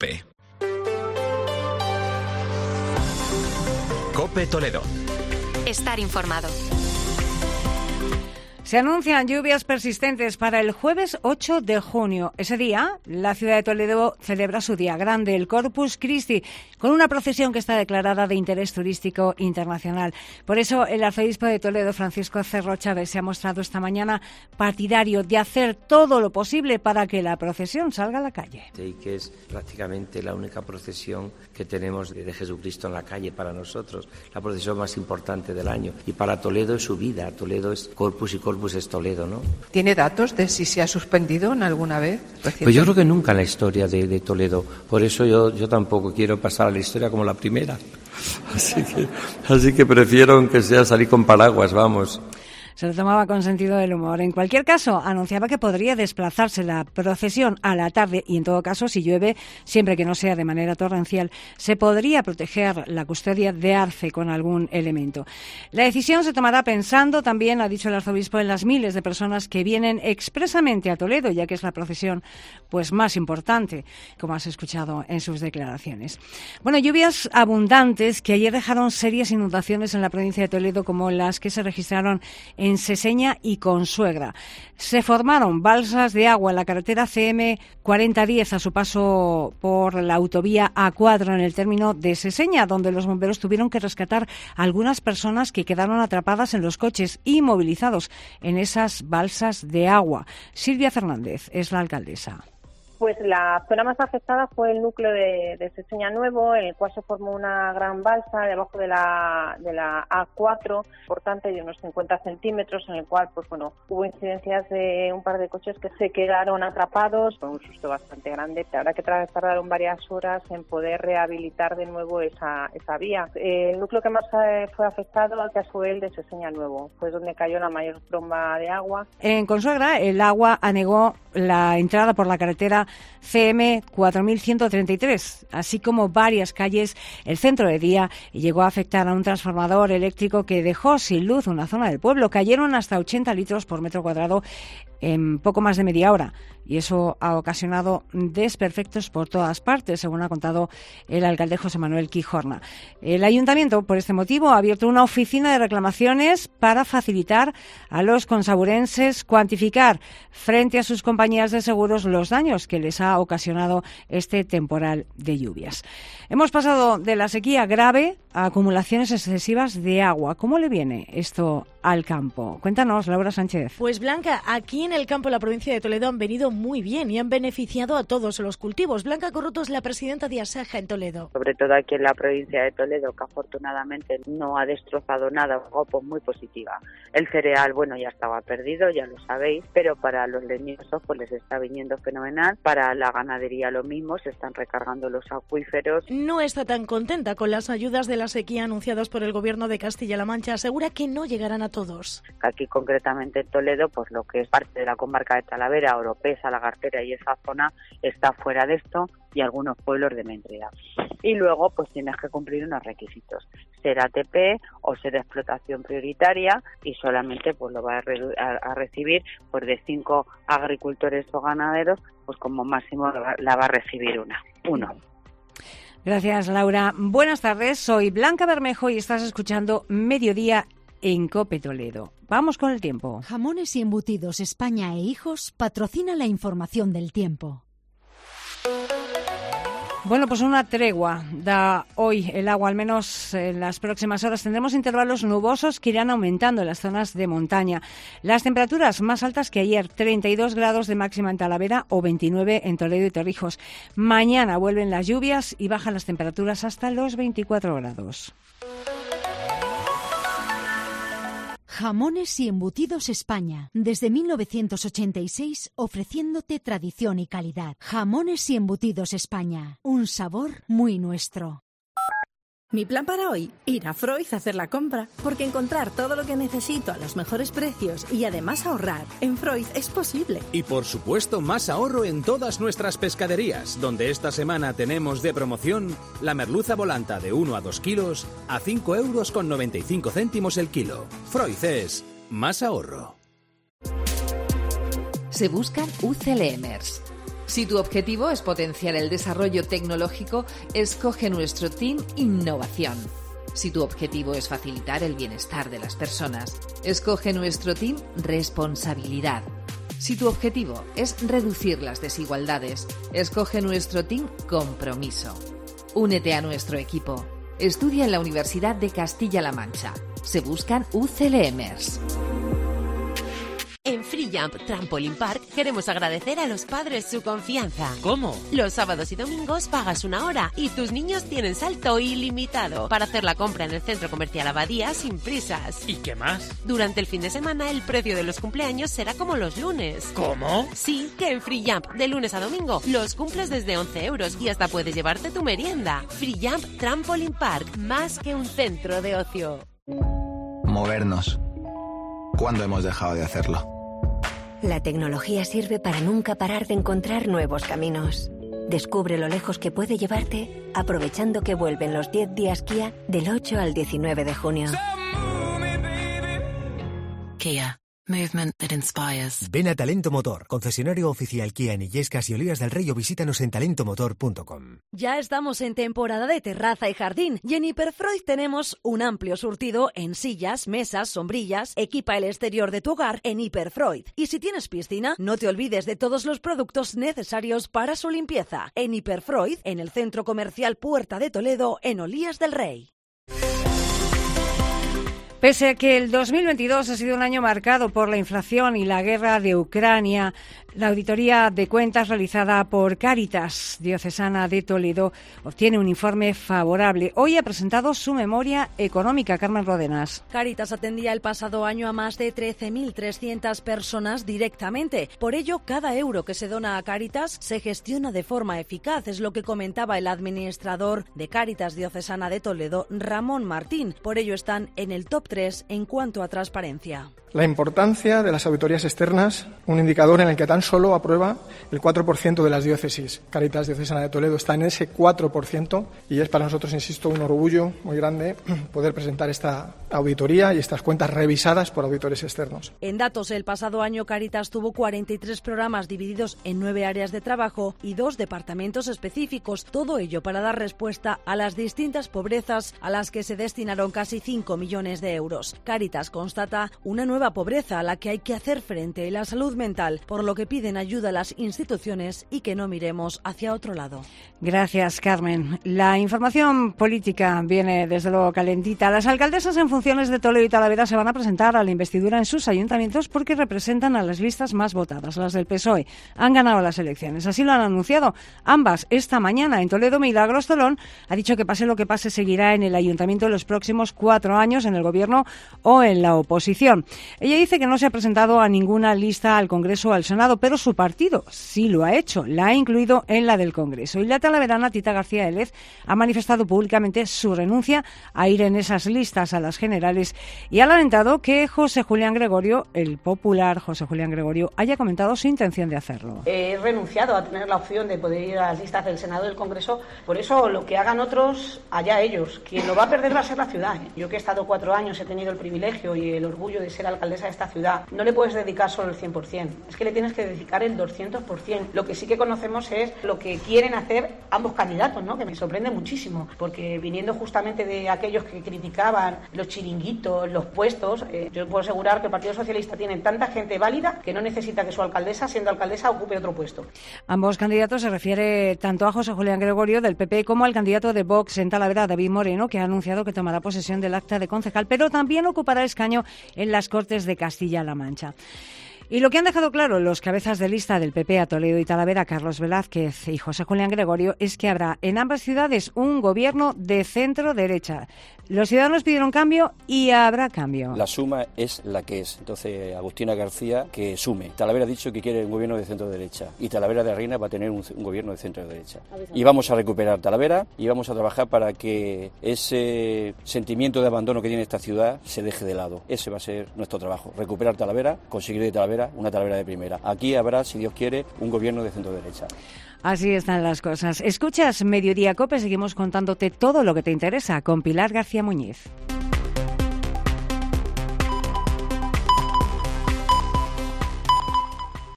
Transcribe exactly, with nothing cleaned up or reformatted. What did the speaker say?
COPE. COPE Toledo. Estar informado. Se anuncian lluvias persistentes para el jueves ocho de junio. Ese día, la ciudad de Toledo celebra su día grande, el Corpus Christi, con una procesión que está declarada de interés turístico internacional. Por eso, el arzobispo de Toledo, Francisco Cerro Chávez, se ha mostrado esta mañana partidario de hacer todo lo posible para que la procesión salga a la calle. Y que es prácticamente la única procesión que tenemos de Jesucristo en la calle para nosotros, la procesión más importante del año. Y para Toledo es su vida, Toledo es Corpus y Corpus es Toledo, ¿no? ¿Tiene datos de si se ha suspendido en alguna vez? Pues yo creo que nunca en la historia de, de Toledo. Por eso yo, yo tampoco quiero pasar a la historia como la primera. Así que, así que prefiero que sea salir con paraguas, vamos. Se lo tomaba con sentido del humor. En cualquier caso, anunciaba que podría desplazarse la procesión a la tarde y, en todo caso, si llueve, siempre que no sea de manera torrencial, se podría proteger la custodia de Arce con algún elemento. La decisión se tomará pensando también, ha dicho el arzobispo, en las miles de personas que vienen expresamente a Toledo, ya que es la procesión pues más importante, como has escuchado en sus declaraciones. Bueno, lluvias abundantes que ayer dejaron serias inundaciones en la provincia de Toledo, como las que se registraron en Seseña y Consuegra. Se formaron balsas de agua en la carretera C M cuarenta diez a su paso por la autovía A cuatro en el término de Seseña, donde los bomberos tuvieron que rescatar a algunas personas que quedaron atrapadas en los coches y movilizados en esas balsas de agua. Silvia Fernández es la alcaldesa. Pues la zona más afectada fue el núcleo de, de Seseña Nuevo, en el cual se formó una gran balsa debajo de la, de la A cuatro, importante, de unos cincuenta centímetros, en el cual pues bueno hubo incidencias de un par de coches que se quedaron atrapados. Fue un susto bastante grande. La verdad que tardaron varias horas en poder rehabilitar de nuevo esa, esa vía. El núcleo que más fue afectado al caso fue el de Seseña Nuevo, fue donde cayó la mayor tromba de agua. En Consuegra, el agua anegó la entrada por la carretera C M cuatro mil ciento treinta y tres, así como varias calles, el centro de día, y llegó a afectar a un transformador eléctrico que dejó sin luz una zona del pueblo. Cayeron hasta ochenta litros por metro cuadrado en poco más de media hora, y eso ha ocasionado desperfectos por todas partes, según ha contado el alcalde José Manuel Quijorna. El ayuntamiento, por este motivo, ha abierto una oficina de reclamaciones para facilitar a los consaburenses cuantificar frente a sus compañías de seguros los daños que les ha ocasionado este temporal de lluvias. Hemos pasado de la sequía grave a acumulaciones excesivas de agua. ¿Cómo le viene esto al campo? Cuéntanos, Laura Sánchez. Pues Blanca, aquí en el campo de la provincia de Toledo han venido muy bien y han beneficiado a todos los cultivos. Blanca Corroto es la presidenta de Asaja en Toledo. Sobre todo aquí en la provincia de Toledo, que afortunadamente no ha destrozado nada, algo pues muy positiva. El cereal, bueno, ya estaba perdido, ya lo sabéis, pero para los leñosos pues les está viniendo fenomenal. Para la ganadería lo mismo, se están recargando los acuíferos. No está tan contenta con las ayudas de la sequía anunciadas por el gobierno de Castilla-La Mancha. Asegura que no llegarán a todos. Aquí concretamente en Toledo, pues lo que es parte de la comarca de Talavera, Oropesa, Lagartera y esa zona está fuera de esto, y algunos pueblos de Méndrea. Y luego pues tienes que cumplir unos requisitos, ser A T P o ser de explotación prioritaria, y solamente pues lo va a, re- a, a recibir pues de cinco agricultores o ganaderos, pues como máximo la va, la va a recibir una, uno. Gracias, Laura. Buenas tardes, soy Blanca Bermejo y estás escuchando Mediodía en COPE Toledo. Vamos con el tiempo. Jamones y Embutidos España e Hijos patrocina la información del tiempo. Bueno, pues una tregua da hoy el agua, al menos en las próximas horas. Tendremos intervalos nubosos que irán aumentando en las zonas de montaña. Las temperaturas más altas que ayer, treinta y dos grados de máxima en Talavera o veintinueve en Toledo y Torrijos. Mañana vuelven las lluvias y bajan las temperaturas hasta los veinticuatro grados. Jamones y Embutidos España, desde mil novecientos ochenta y seis ofreciéndote tradición y calidad. Jamones y Embutidos España, un sabor muy nuestro. Mi plan para hoy, ir a Freud a hacer la compra, porque encontrar todo lo que necesito a los mejores precios y además ahorrar en Freud es posible. Y por supuesto más ahorro en todas nuestras pescaderías, donde esta semana tenemos de promoción la merluza volanta de uno a dos kilos a cinco euros con noventa y cinco céntimos el kilo. Freud es más ahorro. Se buscan U C L Mers. Si tu objetivo es potenciar el desarrollo tecnológico, escoge nuestro Team Innovación. Si tu objetivo es facilitar el bienestar de las personas, escoge nuestro Team Responsabilidad. Si tu objetivo es reducir las desigualdades, escoge nuestro Team Compromiso. Únete a nuestro equipo. Estudia en la Universidad de Castilla-La Mancha. Se buscan U C L Mers. En Free Jump Trampoline Park queremos agradecer a los padres su confianza. ¿Cómo? Los sábados y domingos pagas una hora y tus niños tienen salto ilimitado para hacer la compra en el Centro Comercial Abadía sin prisas. ¿Y qué más? Durante el fin de semana el precio de los cumpleaños será como los lunes. ¿Cómo? Sí, que en Free Jump de lunes a domingo los cumples desde once euros y hasta puedes llevarte tu merienda. Free Jump Trampoline Park, más que un centro de ocio. Movernos. ¿Cuándo hemos dejado de hacerlo? La tecnología sirve para nunca parar de encontrar nuevos caminos. Descubre lo lejos que puede llevarte aprovechando que vuelven los diez días Kia del ocho al diecinueve de junio. Kia. Movement that inspires. Ven a Talento Motor, concesionario oficial Kia en Illescas y Olivas del Rey, o visítanos en talento motor punto com. Ya estamos en temporada de terraza y jardín y en Hiperfreud tenemos un amplio surtido en sillas, mesas, sombrillas. Equipa el exterior de tu hogar en Hiperfreud. Y si tienes piscina, no te olvides de todos los productos necesarios para su limpieza. En Hiperfreud, en el Centro Comercial Puerta de Toledo, en Olías del Rey. Pese a que el dos mil veintidós ha sido un año marcado por la inflación y la guerra de Ucrania, la auditoría de cuentas realizada por Cáritas Diocesana de Toledo obtiene un informe favorable. Hoy ha presentado su memoria económica. Carmen Rodenas. Cáritas atendía el pasado año a más de trece mil trescientas personas directamente. Por ello, cada euro que se dona a Cáritas se gestiona de forma eficaz, es lo que comentaba el administrador de Cáritas Diocesana de Toledo, Ramón Martín. Por ello están en el top tres en cuanto a transparencia. La importancia de las auditorías externas, un indicador en el que tan solo aprueba el cuatro por ciento de las diócesis. Cáritas Diocesana de Toledo está en ese cuatro por ciento y es para nosotros, insisto, un orgullo muy grande poder presentar esta auditoría y estas cuentas revisadas por auditores externos. En datos, el pasado año Cáritas tuvo cuarenta y tres programas divididos en nueve áreas de trabajo y dos departamentos específicos, todo ello para dar respuesta a las distintas pobrezas a las que se destinaron casi cinco millones de euros. Cáritas constata una nueva pobreza a la que hay que hacer frente, la salud mental, por lo que piden ayuda a las instituciones y que no miremos hacia otro lado. Gracias, Carmen. La información política viene desde luego calentita. Las alcaldesas en funciones de Toledo y Talavera se van a presentar a la investidura en sus ayuntamientos porque representan a las listas más votadas, las del P S O E. Han ganado las elecciones, así lo han anunciado ambas esta mañana. En Toledo, Milagros Tolón ha dicho que pase lo que pase seguirá en el ayuntamiento en los próximos cuatro años en el gobierno o en la oposición. Ella dice que no se ha presentado a ninguna lista al Congreso o al Senado, pero su partido sí lo ha hecho, la ha incluido en la del Congreso. Y la talaverana Tita García Élez ha manifestado públicamente su renuncia a ir en esas listas a las generales y ha lamentado que José Julián Gregorio, el popular José Julián Gregorio, haya comentado su intención de hacerlo. He renunciado a tener la opción de poder ir a las listas del Senado y del Congreso, por eso lo que hagan otros, allá ellos. Quien lo va a perder va a ser la ciudad. Yo que he estado cuatro años, he tenido el privilegio y el orgullo de ser alcaldesa de esta ciudad, no le puedes dedicar solo el cien por ciento, es que le tienes que dedicar el doscientos por ciento. Lo que sí que conocemos es lo que quieren hacer ambos candidatos, ¿no? Que me sorprende muchísimo, porque viniendo justamente de aquellos que criticaban los chiringuitos, los puestos, eh, yo puedo asegurar que el Partido Socialista tiene tanta gente válida que no necesita que su alcaldesa, siendo alcaldesa, ocupe otro puesto. Ambos candidatos se refiere tanto a José Julián Gregorio del P P como al candidato de Vox en Talavera, David Moreno, que ha anunciado que tomará posesión del acta de concejal, pero también ocupará escaño en las Cortes de Castilla-La Mancha. Y lo que han dejado claro los cabezas de lista del P P a Toledo y Talavera, Carlos Velázquez y José Julián Gregorio, es que habrá en ambas ciudades un gobierno de centro-derecha. Los ciudadanos pidieron cambio y habrá cambio. La suma es la que es. Entonces, Agustina García, que sume. Talavera ha dicho que quiere un gobierno de centro-derecha y Talavera de Reina va a tener un, un gobierno de centro-derecha. Y vamos a recuperar Talavera y vamos a trabajar para que ese sentimiento de abandono que tiene esta ciudad se deje de lado. Ese va a ser nuestro trabajo. Recuperar Talavera, conseguir de Talavera una Talavera de primera. Aquí habrá, si Dios quiere, un gobierno de centro-derecha. Así están las cosas. Escuchas Mediodía Cope, seguimos contándote todo lo que te interesa con Pilar García Muñiz.